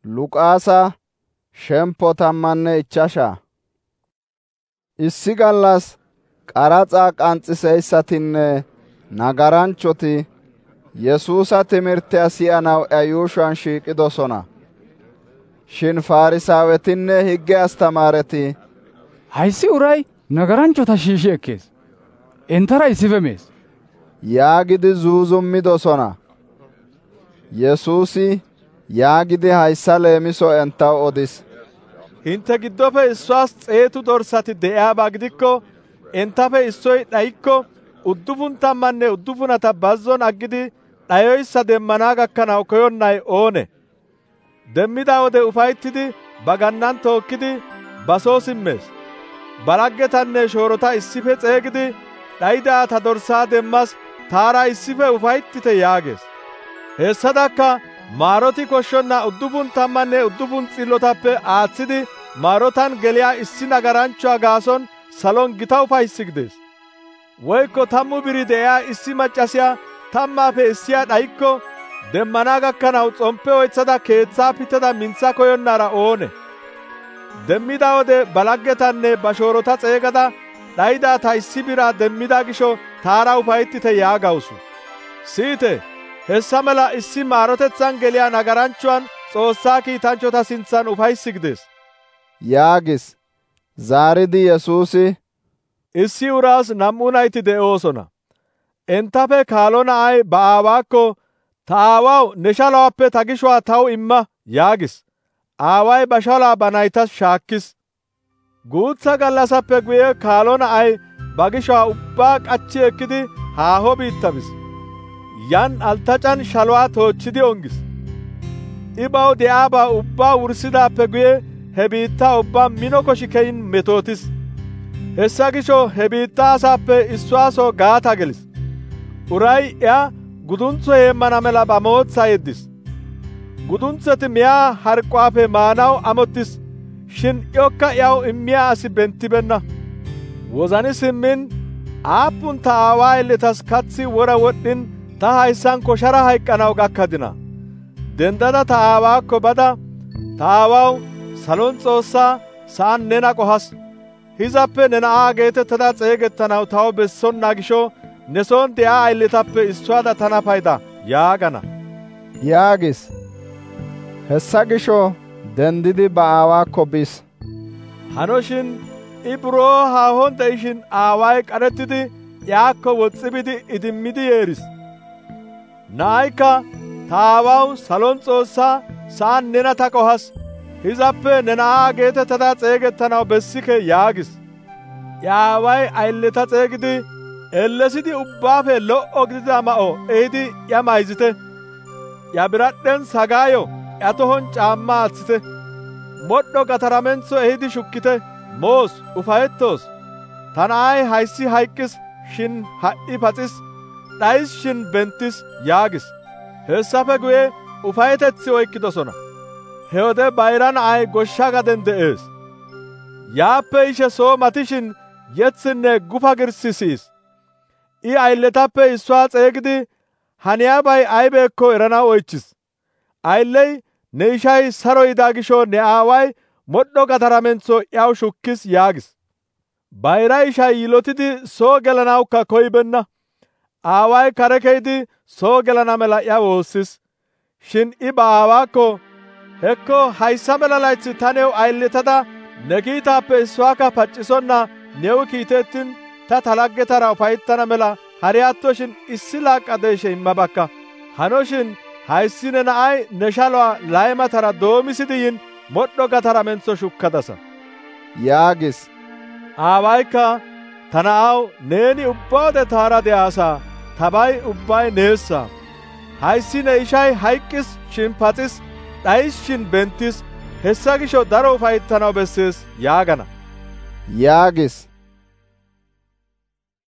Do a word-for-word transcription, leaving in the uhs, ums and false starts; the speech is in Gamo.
Luqaasa shempo tammanne ichchasha. Issi gallas qaraxa qanxiseyssatinne nagaranchoti Yesuusa timirtiya siyanaw iya yuushuwan shiiqidosona. Shin Farisaawetinne higge astamaareti, hayssi uray nagaranchota shiishi ekkees, entara issife mees yaagidi zuuzummidosona. Yesuusi yaagidi hayssa leemiso entaw odis. Hinte giddofe issuwas xeetu dorsati de'iyaaba gidikko, entafe issoy dhayikko uddufun tammanne uddufunata bazzon aggidi dhayoyssa demmana gakkanaw koyonnay oone? Demmida wode ufayttidi ba gannan tookkidi ba soo simmees. Ba laggetanne shoorota issife xeygidi, dhayda ta dorsaa demmas, taara issife ufayttite yaagees. Hessadakka maaroti koshshonna uddufun tammanne uddufun xillotappe aaththidi maarotan geliyaa issi nagaranchuwa gaason salon gita ufayssi gidees. Woykko tammu biri de'iyaa issi maccasiya tammaafe issiya dhayikko, demmana gakkanaw xompe oytsada keeththaa pittada mintha koyonnaara oone? Demmida wode ba laggetanne ba shoorota xeygada, dhayda ta issi biraa demmida gisho taara ufayttite yaagawusu. Siyite, hessa mela issi maarotetsan geliyaa nagaranchuwan Xoossaa kiitanchota sinthan ufayssi gidees yaagis. Zaaridi Yesuusi, issi uraas nam'u nayti de'oosona. Entafe kaalo na'ay ba aawaakko, ta aawaw ne shaluwaappe ta gishuwaa taw imma yaagis. Aaway ba shaluwaa ba naytas shaakkis. Guutha gallassappe guye kaalo na'ay ba gishuwaa ubbaa qachchi ekkidi haaho biitta bis. Yan altacan shaluwaa toochchidi ongis. I baw de'aaba ubbaa wursidaappe guye he biittaa ubbaa mino koshi keyin metootis. Hessa gisho he biittaa asaappe issuwaa soo gaata gelis. Uray iya guduntho heemmana mela ba mootsaa yeddis. Gudunthoti miyaa harqquwaafe maanaw amottis, shin iyokka iyaw immiyaa asi benttibenna. Wozani simmin, aappun ta aawaa aylletas kathi wora wodhin ta hayssan koshara hayqqanaw gakkadina? Dendada ta aawaakko bada, ta aawaw, salon Xoossaa sa'an nena qohas. Hizappe ne na'aa geetettada xeegettanaw taw bessonna gisho, ne son de'iyaa aylletappe issuwaada tana payda yaagana yaagis. Hessa gisho dendidi ba aawaakko bis. Hanoshin I buroo haahon de'ishin aaway qadhettidi iyaakko woxxi bidi idimmidi yeeris. Na'aykka, ta aawaw, salon Xoossaa sa'an nena ta qohas. Hizappe ne na'aa geetettada xeegettanaw bessike yaagis. Aaway aylleta xeygidi, ellesidi ubbaafe lo"o gidida ma'o ehidi iya mayzite. Ya biradhen sagaayo, ya tohon caamma aaththite. Modho gataramenso ehidi shukkite. Moos ufayettoos. Ta na'ay hayssi hayqqis, shin ha'i paxis, dhayis shin benttis yaagis. Hessafe guye ufayeteththi oykkidosona. He wode bayra na'ay goshsha gaden de'ees. Yaappe ishe soo matishin yethinne gufa girssi siyis. I aylletappe issuwaa xeygidi haniyaabay aybeekko eranaw oychis. Aylley, ne ishay saro yida gisho ne aaway modho gataramenso iyaw shukkis yaagis. Bayra ishay yilotidi soo gelanawukka koyibenna. Aaway kare keyidi soo gelana mela iya woossis. Shin I ba aawaakko, hekko hayssa mela laythi ta new aylletada ne kiitaappe issuwaakka paccisonna new kiitettin ta ta laggetara ufayittana mela hari attoshin issi laaqqa deeshe immabakka. Hanoshin hayssi ne na'ay ne shaluwaa laymatara doomisidi yin modho gataramenso shukkadasa yaagis. Aawaykka, ta na'aw, neeni ubba wode taara de'aasa, tabay ubbay neessa. Hayssi ne ishay hayqqis shin paxis, dhayis shin benttis. Hessa gisho daro ufayittanaw bessees yaagana yaagis.